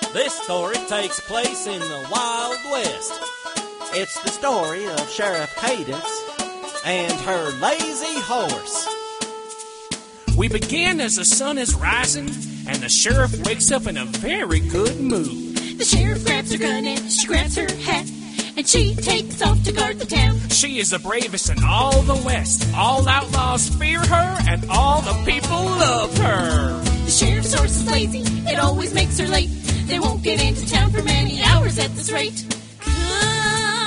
This story takes place in the Wild West. It's the story of Sheriff Cadence and her lazy horse. We begin as the sun is rising, and the sheriff wakes up in a very good mood. The sheriff grabs her gun and she grabs her hat, and she takes off to guard the town. She is the bravest in all the West. All outlaws fear her, and all the people love her. The sheriff's horse is lazy, it always makes her late. They won't get into town for many hours at this rate. Come